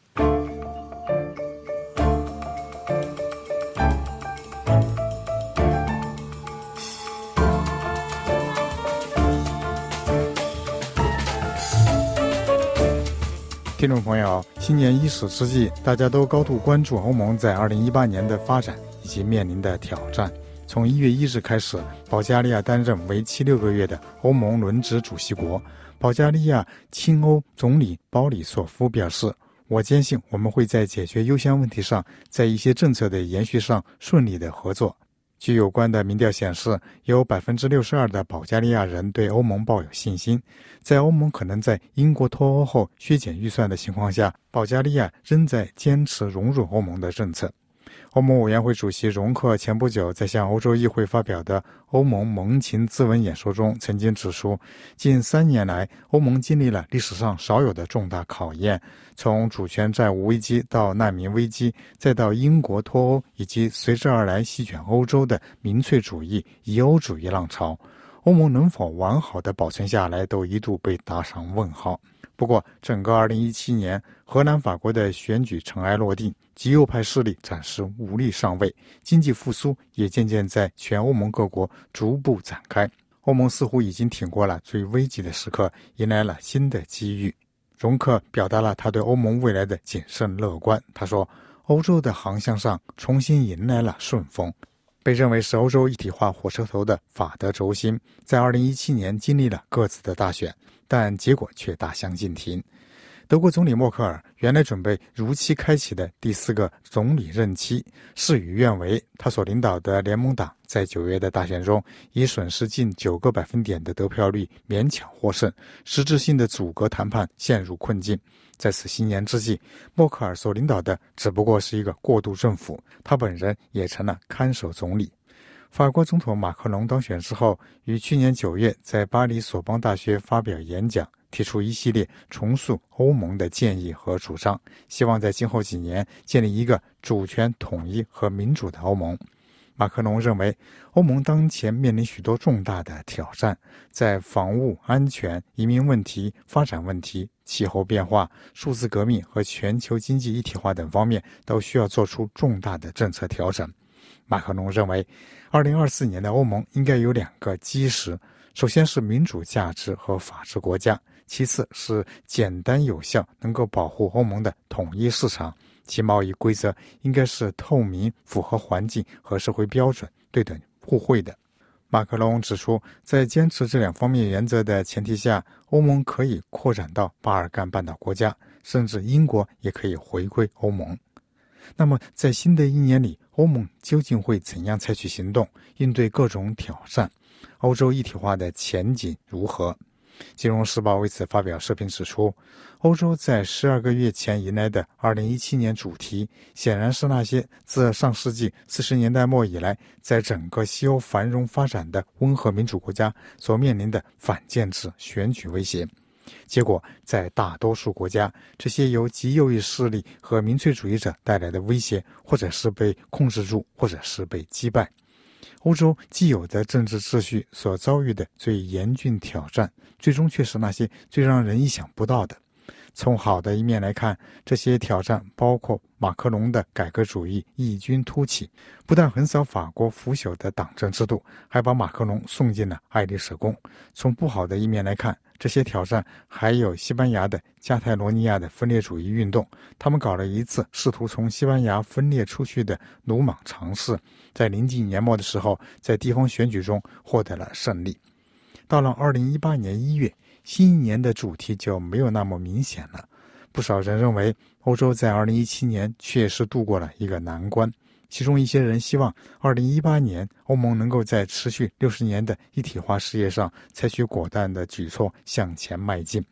听众朋友，新年伊始之际，大家都高度关注欧盟在2018年的发展以及面临的挑战。从1月1日开始，保加利亚担任为期6个月的欧盟轮值主席国。保加利亚亲欧总理鲍里索夫表示，我坚信我们会在解决优先问题上，在一些政策的延续上顺利的合作。据有关的民调显示，有 62% 的保加利亚人对欧盟抱有信心。在欧盟可能在英国脱欧后削减预算的情况下，保加利亚仍在坚持融入欧盟的政策。欧盟委员会主席容克前不久在向欧洲议会发表的欧盟盟情咨文演说中曾经指出，近3年来，欧盟经历了历史上少有的重大考验，从主权债务危机到难民危机，再到英国脱欧以及随之而来席卷欧洲的民粹主义、疑欧主义浪潮，欧盟能否完好的保存下来都一度被打上问号。不过整个2017年，荷兰、法国的选举尘埃落定，极右派势力暂时无力上位，经济复苏也渐渐在全欧盟各国逐步展开。欧盟似乎已经挺过了最危急的时刻，迎来了新的机遇。容克表达了他对欧盟未来的谨慎乐观。他说，欧洲的航向上重新迎来了顺风。被认为是欧洲一体化火车头的法德轴心，在2017年经历了各自的大选，但结果却大相径庭。德国总理默克尔原来准备如期开启的第4个总理任期，事与愿违，他所领导的联盟党在9月的大选中以损失近9个百分点的得票率勉强获胜，实质性的阻隔谈判陷入困境。在此新年之际，默克尔所领导的只不过是一个过渡政府，他本人也成了看守总理。法国总统马克龙当选之后，于去年9月在巴黎索邦大学发表演讲，提出一系列重塑欧盟的建议和主张，希望在今后几年建立一个主权统一和民主的欧盟。马克龙认为，欧盟当前面临许多重大的挑战，在防务、安全、移民问题、发展问题、气候变化、数字革命和全球经济一体化等方面都需要做出重大的政策调整。马克龙认为，2024年的欧盟应该有2个基石，首先是民主价值和法治国家，其次是简单有效能够保护欧盟的统一市场，其贸易规则应该是透明、符合环境和社会标准、对等互惠的。马克龙指出，在坚持这2方面原则的前提下，欧盟可以扩展到巴尔干半岛国家，甚至英国也可以回归欧盟。那么在新的1年里，欧盟究竟会怎样采取行动，应对各种挑战？欧洲一体化的前景如何？金融时报为此发表社评指出，欧洲在12个月前迎来的2017年主题，显然是那些自上世纪40年代末以来，在整个西欧繁荣发展的温和民主国家所面临的反建制选举威胁。结果，在大多数国家，这些由极右翼势力和民粹主义者带来的威胁，或者是被控制住，或者是被击败。欧洲既有的政治秩序所遭遇的最严峻挑战，最终却是那些最让人意想不到的。从好的一面来看，这些挑战包括马克龙的改革主义异军突起，不但横扫法国腐朽的党政制度，还把马克龙送进了爱丽舍宫。从不好的一面来看，这些挑战还有西班牙的加泰罗尼亚的分裂主义运动，他们搞了一次试图从西班牙分裂出去的鲁莽尝试，在临近年末的时候，在地方选举中获得了胜利。到了2018年1月，新一年的主题就没有那么明显了。不少人认为，欧洲在2017年确实度过了一个难关，其中一些人希望2018年欧盟能够在持续60年的一体化事业上采取果断的举措向前迈进。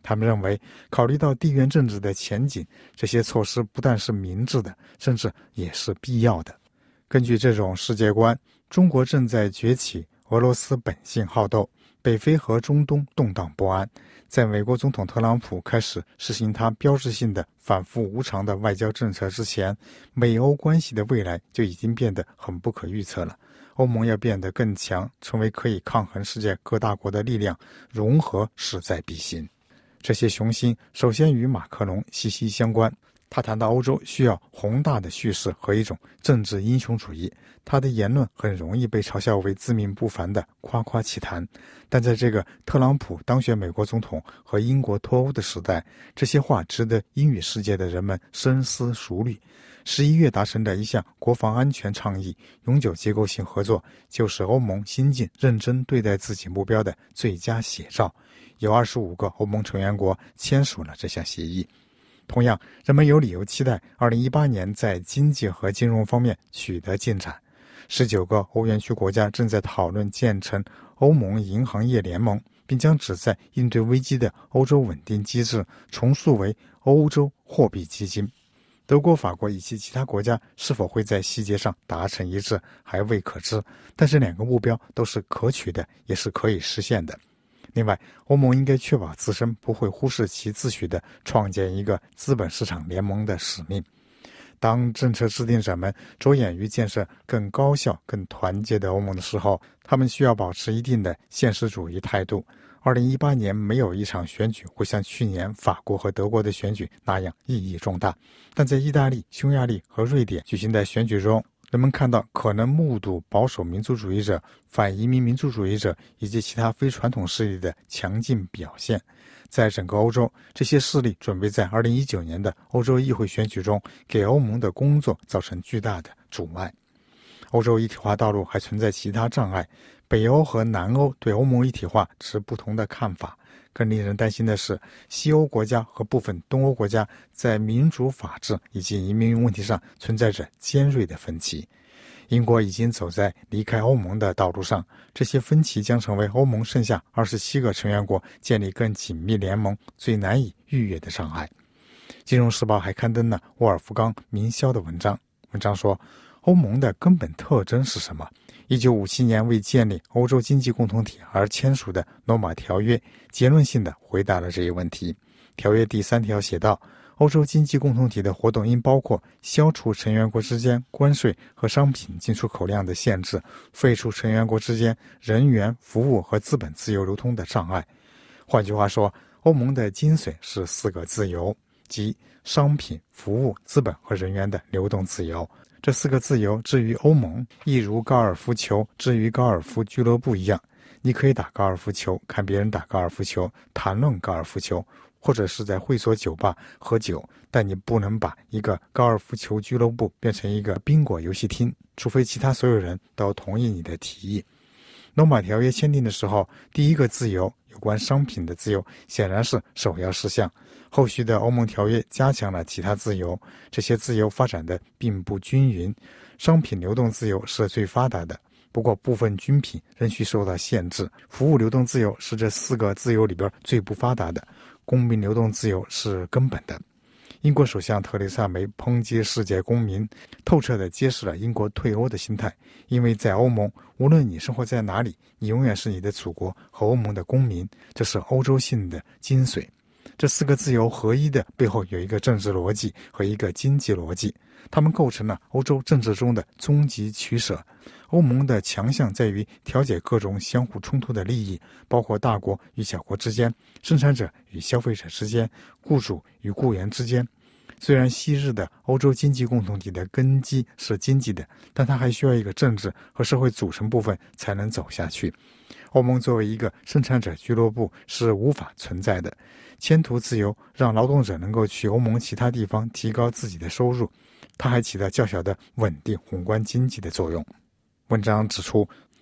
他们认为，考虑到地缘政治的前景，这些措施不但是明智的，甚至也是必要的。根据这种世界观，中国正在崛起，俄罗斯本性好斗，北非和中东动荡不安。在美国总统特朗普开始实行他标志性的反复无常的外交政策之前，美欧关系的未来就已经变得很不可预测了。欧盟要变得更强，成为可以抗衡世界各大国的力量，融合势在必行。这些雄心首先与马克龙息息相关。他谈到欧洲需要宏大的叙事和一种政治英雄主义，他的言论很容易被嘲笑为自命不凡的夸夸其谈，但在这个特朗普当选美国总统和英国脱欧的时代，这些话值得英语世界的人们深思熟虑。11月达成的一项国防安全倡议，永久结构性合作，就是欧盟新进认真对待自己目标的最佳写照。有25个欧盟成员国签署了这项协议。同样，人们有理由期待2018年在经济和金融方面取得进展。19个欧元区国家正在讨论建成欧盟银行业联盟，并将旨在应对危机的欧洲稳定机制重塑为欧洲货币基金。德国、法国以及其他国家是否会在细节上达成一致还未可知，但这两个目标都是可取的，也是可以实现的。另外，欧盟应该确保自身不会忽视其自诩的创建一个资本市场联盟的使命。当政策制定者们着眼于建设更高效、更团结的欧盟的时候，他们需要保持一定的现实主义态度。2018年没有一场选举会像去年法国和德国的选举那样意义重大，但在意大利、匈牙利和瑞典举行的选举中，人们看到可能目睹保守民族主义者、反移民民族主义者以及其他非传统势力的强劲表现。在整个欧洲，这些势力准备在2019年的欧洲议会选举中给欧盟的工作造成巨大的阻碍。欧洲一体化道路还存在其他障碍，北欧和南欧对欧盟一体化持不同的看法。更令人担心的是，西欧国家和部分东欧国家在民主法治以及移民问题上存在着尖锐的分歧。英国已经走在离开欧盟的道路上，这些分歧将成为欧盟剩下27个成员国建立更紧密联盟最难以逾越的障碍。金融时报还刊登了沃尔夫冈·明肖的文章说，欧盟的根本特征是什么？1957年为建立欧洲经济共同体而签署的罗马条约结论性地回答了这一问题。条约第3条写道，欧洲经济共同体的活动应包括消除成员国之间关税和商品进出口量的限制，废除成员国之间人员、服务和资本自由流通的障碍。换句话说，欧盟的精髓是4个自由，即商品、服务、资本和人员的流动自由。这4个自由至于欧盟，亦如高尔夫球至于高尔夫俱乐部一样，你可以打高尔夫球，看别人打高尔夫球，谈论高尔夫球，或者是在会所酒吧喝酒，但你不能把一个高尔夫球俱乐部变成一个宾果游戏厅，除非其他所有人都同意你的提议。罗马条约签订的时候，第一个自由，有关商品的自由，显然是首要事项。后续的欧盟条约加强了其他自由，这些自由发展的并不均匀。商品流动自由是最发达的，不过部分军品仍需受到限制。服务流动自由是这4个自由里边最不发达的，公民流动自由是根本的。英国首相特蕾莎梅抨击世界公民，透彻地揭示了英国退欧的心态。因为在欧盟，无论你生活在哪里，你永远是你的祖国和欧盟的公民，这是欧洲性的精髓。这4个自由合一的背后有一个政治逻辑和一个经济逻辑，它们构成了欧洲政治中的终极取舍。欧盟的强项在于调解各种相互冲突的利益，包括大国与小国之间、生产者与消费者之间、雇主与雇员之间。虽然昔日的欧洲经济共同体的根基是经济的，但它还需要一个政治和社会组成部分才能走下去。欧盟作为一个生产者俱乐部是无法存在的。迁途自由让劳动者能够去欧盟其他地方提高自己的收入，它还起到较小的稳定宏观经济的作用。文章指出，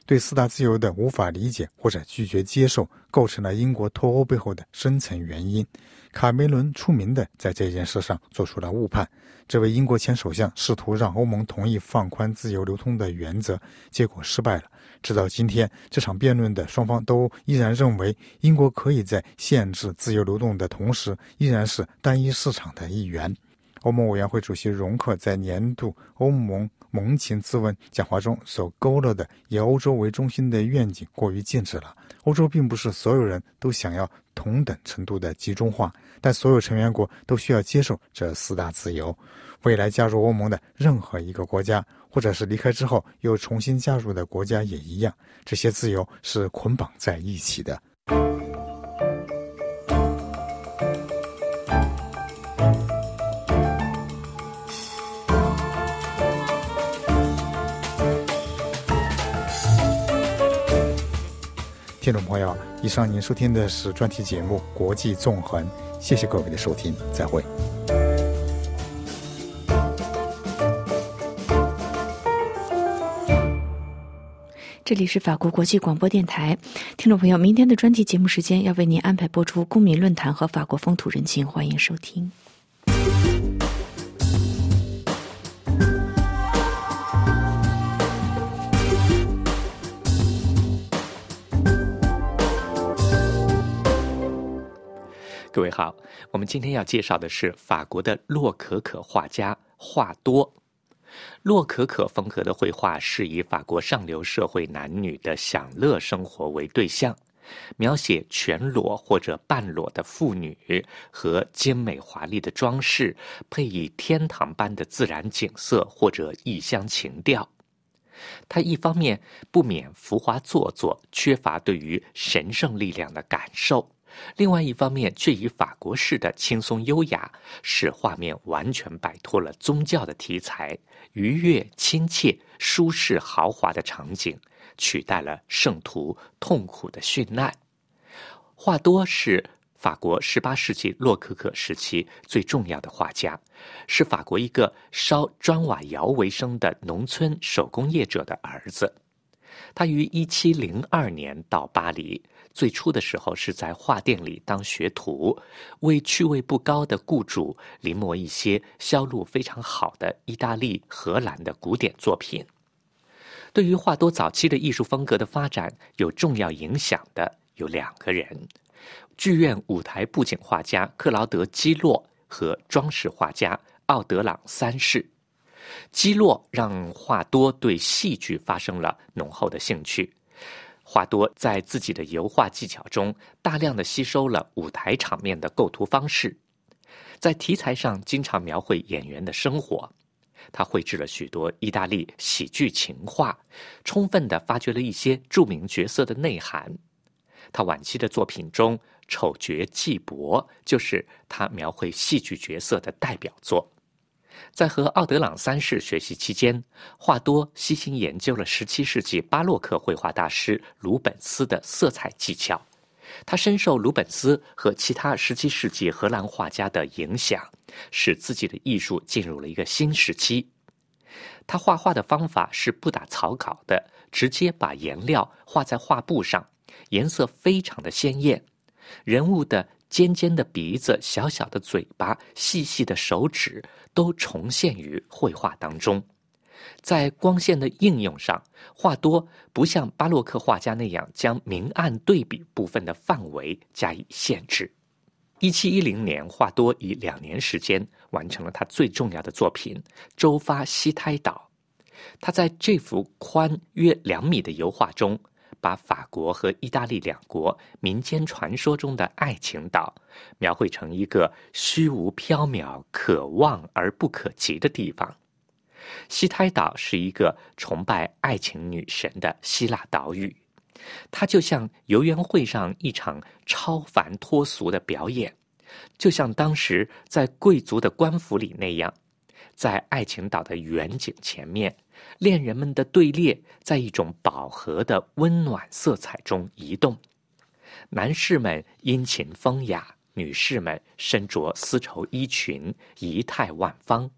对四大自由的无法理解或者拒绝接受，构成了英国脱欧背后的深层原因。卡梅伦出名的在这件事上做出了误判，这位英国前首相试图让欧盟同意放宽自由流通的原则，结果失败了。直到今天，这场辩论的双方都依然认为，英国可以在限制自由流动的同时，依然是单一市场的一员。欧盟委员会主席容克在年度欧盟盟情咨文讲话中所勾勒的以欧洲为中心的愿景过于近似了。欧洲并不是所有人都想要同等程度的集中化，但所有成员国都需要接受这四大自由。未来加入欧盟的任何一个国家，或者是离开之后又重新加入的国家也一样，这些自由是捆绑在一起的。听众朋友，以上您收听的是专题节目《国际纵横》，谢谢各位的收听，再会。 这里是法国国际广播电台，听众朋友，明天的专题节目时间要为您安排播出公民论坛和法国风土人情，欢迎收听。 各位好，我们今天要介绍的是法国的洛可可画家画多。洛可可风格的绘画是以法国上流社会男女的享乐生活为对象，描写全裸或者半裸的妇女和精美华丽的装饰，配以天堂般的自然景色或者异乡情调。它一方面不免浮华做作，缺乏对于神圣力量的感受，另外一方面却以法国式的轻松优雅，使画面完全摆脱了宗教的题材，愉悦亲切舒适豪华的场景，取代了圣徒痛苦的殉难。画多是法国18世纪洛可可时期最重要的画家，是法国一个烧砖瓦窑为生的农村手工业者的儿子。他于1702年到巴黎，最初的时候是在画店里当学徒，为趣味不高的雇主临摹一些销路非常好的意大利、荷兰的古典作品。对于画多早期的艺术风格的发展有重要影响的有2个人：剧院舞台布景画家克劳德·基洛和装饰画家奥德朗三世。基洛让画多对戏剧发生了浓厚的兴趣。画多在自己的油画技巧中大量的吸收了舞台场面的构图方式，在题材上经常描绘演员的生活。他绘制了许多意大利喜剧情画，充分地发掘了一些著名角色的内涵。他晚期的作品中，丑角纪伯就是他描绘戏剧角色的代表作。在和奥德朗三世学习期间，画多悉心研究了17世纪巴洛克绘画大师鲁本斯的色彩技巧。他深受鲁本斯和其他17世纪荷兰画家的影响，使自己的艺术进入了一个新时期。他画画的方法是不打草稿的，直接把颜料画在画布上，颜色非常的鲜艳。人物的尖尖的鼻子、小小的嘴巴、细细的手指都重现于绘画当中。在光线的应用上，画多不像巴洛克画家那样将明暗对比部分的范围加以限制。1710年，画多以2年时间完成了他最重要的作品《周发西胎岛》。他在这幅宽约2米的油画中，把法国和意大利2国民间传说中的爱情岛描绘成一个虚无缥缈、可望而不可及的地方。西胎岛是一个崇拜爱情女神的希腊岛屿，它就像游园会上一场超凡脱俗的表演，就像当时在贵族的官府里那样。在爱情岛的远景前面，恋人们的队列在一种饱和的温暖色彩中移动。男士们殷勤风雅，女士们身着丝绸衣裙，仪态万方。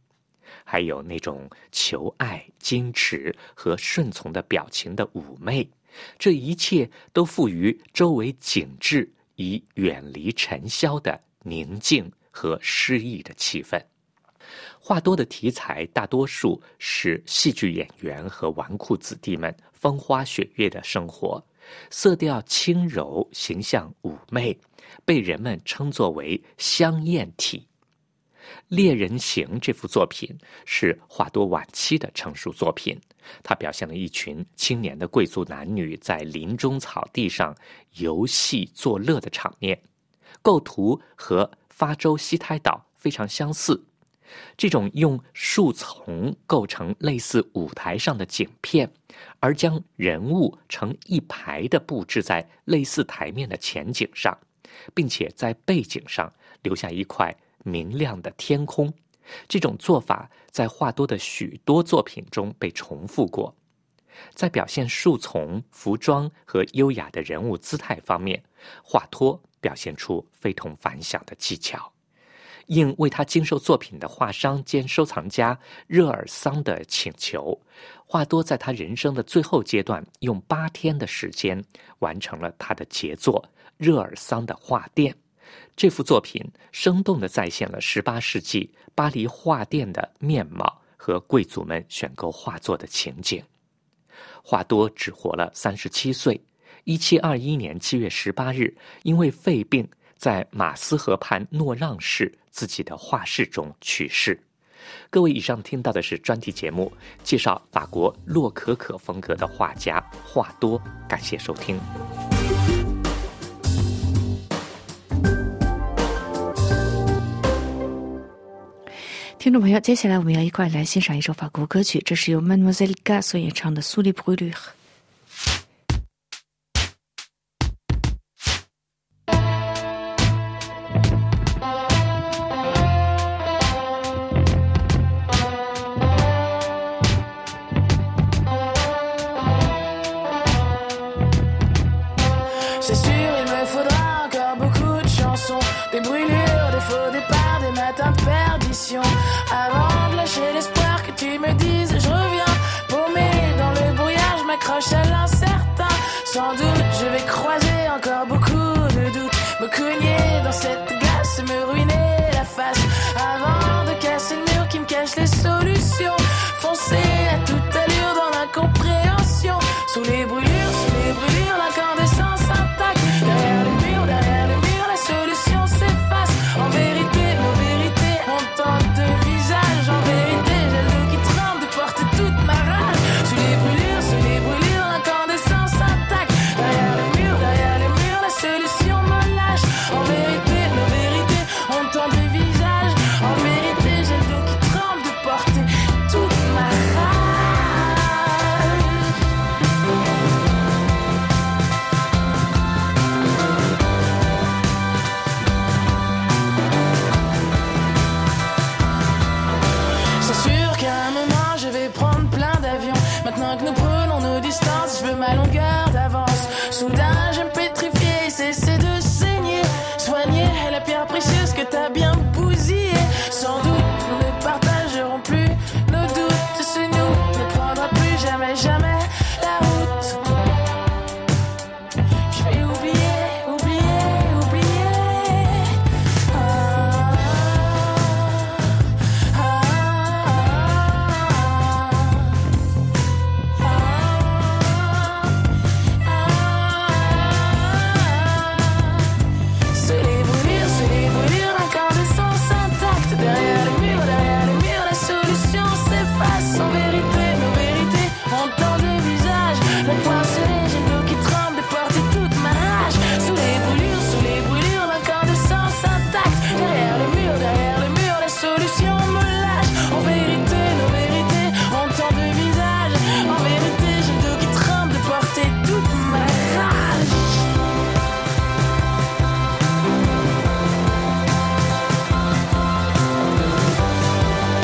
还有那种求爱、矜持和顺从的表情的妩媚，这一切都赋予周围景致以远离尘嚣的宁静和诗意的气氛。话多的题材大多数是戏剧演员和纨绔子弟们风花雪月的生活，色调轻柔，形象妩媚，被人们称作为香艳体。《猎人行》这幅作品是话多晚期的成熟作品，它表现了一群青年的贵族男女在林中草地上游戏作乐的场面，构图和发州西胎岛非常相似。这种用树丛构成类似舞台上的景片，而将人物成一排的布置在类似台面的前景上，并且在背景上留下一块明亮的天空，这种做法在话多的许多作品中被重复过。在表现树丛、服装和优雅的人物姿态方面，话多表现出非同凡响的技巧。应为他经售作品的画商兼收藏家热尔桑的请求，话多在他人生的最后阶段用8天的时间完成了他的杰作《热尔桑的画店》。这幅作品生动地再现了18世纪巴黎画店的面貌和贵族们选购画作的情景。话多只活了37岁，1721年7月18日因为肺病在马斯河畔诺让市自己的画室中去世。各位，以上听到的是专题节目，介绍法国洛可可风格的画家话多。感谢收听。 听众朋友，接下来我们要一块来欣赏一首法国歌曲，这是由 Mademoiselle Ga 所演唱的《Sous les brûlures》。 Avant de lâcher l'espoir que tu me dises je reviens, paumé dans le brouillard, je m'accroche à l'incertain. Sans doute je vais croiser encore beaucoup de doutes, me cogner dans cette glace, me ruiner la face avant de casser le mur qui me cache les solutions. Foncer à toute allure dans l'incompréhension, sous les brûlures, l'incandescence intacte. Derrière le mur, la solution s'efface. En vérité, nos vérités ont tant de visages. En vérité, j'ai le dos qui tremble de porter toute ma rage. Sous les brûlures, l'incandescence intacte. Derrière le mur, la solution me lâche. En vérité, nos vérités ont tant de visages. En vérité, j'ai le dos qui tremble de porter toute ma rage. Maintenant que nous prenons nos distances, je veux ma longueur d'avance. Soudain je me pétrifier, cesser de saigner, soigner la pierre précieuse que t'as bien bousillée. Sans doute nous ne partagerons plus nos doutes, ce nous ne prendra plus jamais, jamais la route. Je vais oublier.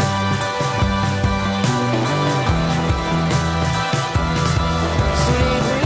Sous les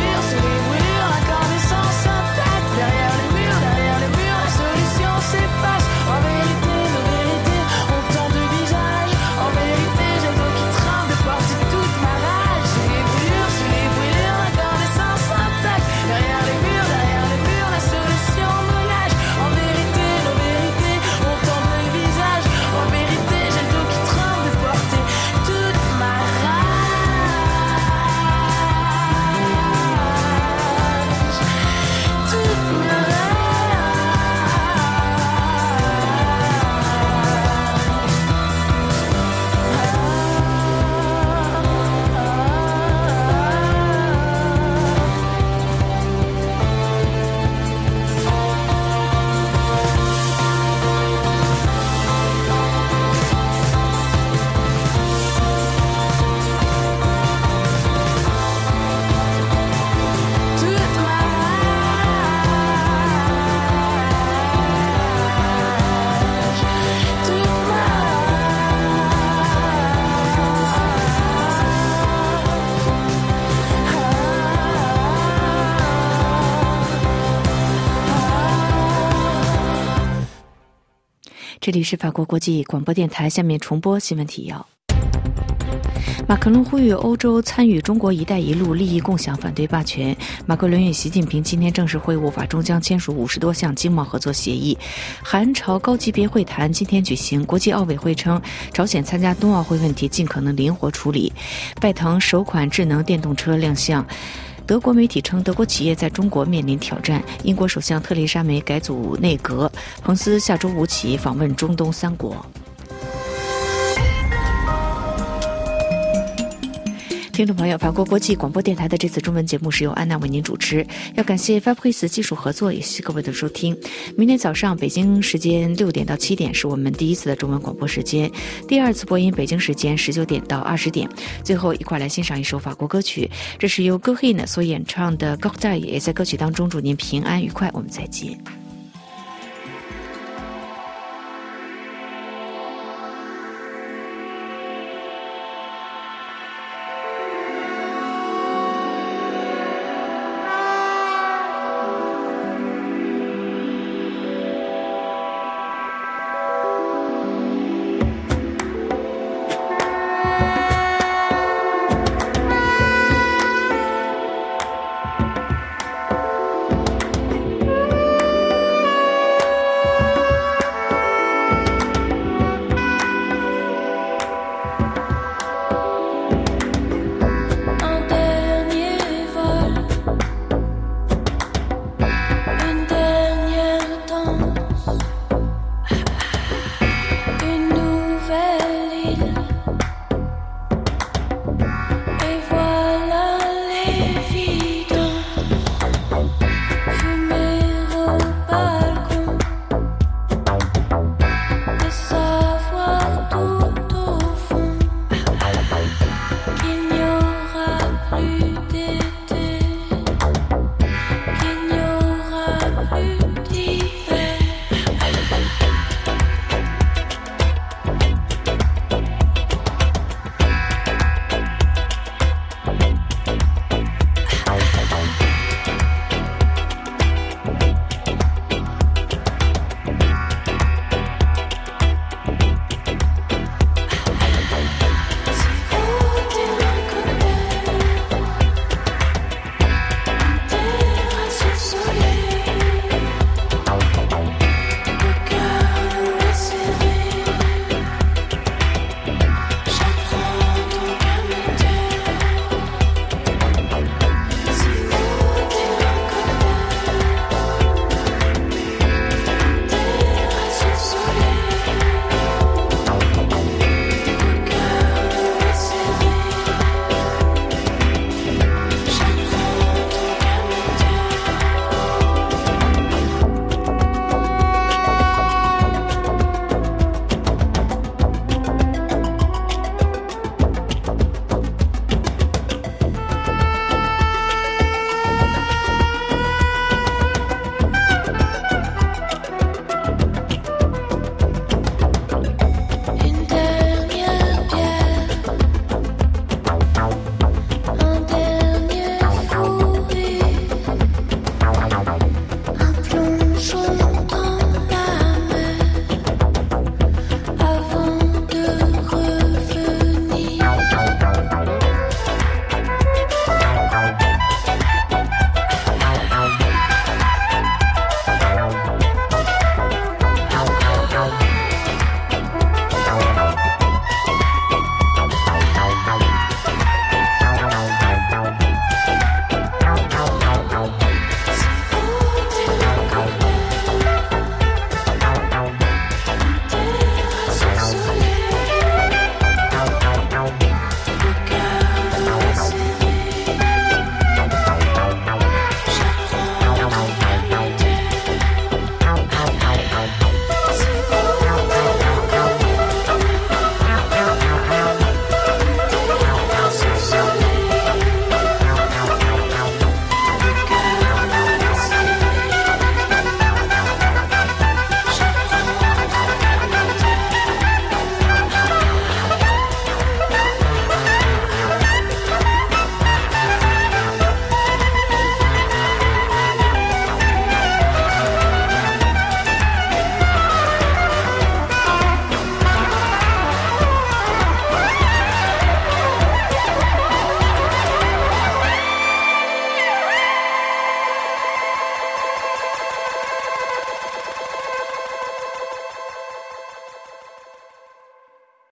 这里是法国国际广播电台，下面重播新闻提要。马克龙呼吁欧洲参与中国“一带一路”利益共享，反对霸权。马克龙与习近平今天正式会晤，法中将签署50多项经贸合作协议。韩朝高级别会谈今天举行，国际奥委会称，朝鲜参加冬奥会问题尽可能灵活处理。拜腾首款智能电动车亮相。德国媒体称，德国企业在中国面临挑战。英国首相特蕾莎梅改组内阁。彭斯下周5起访问中东3国。听众朋友，法国国际广播电台的这次中文节目是由安娜为您主持，要感谢 Fabrice 技术合作，也谢谢各位的收听。明天早上北京时间6点到7点是我们第一次的中文广播时间，第二次播音北京时间19点到20点。最后一块来欣赏一首法国歌曲，这是由 Gohin 所演唱的 Gorday， 也在歌曲当中祝您平安愉快，我们再见。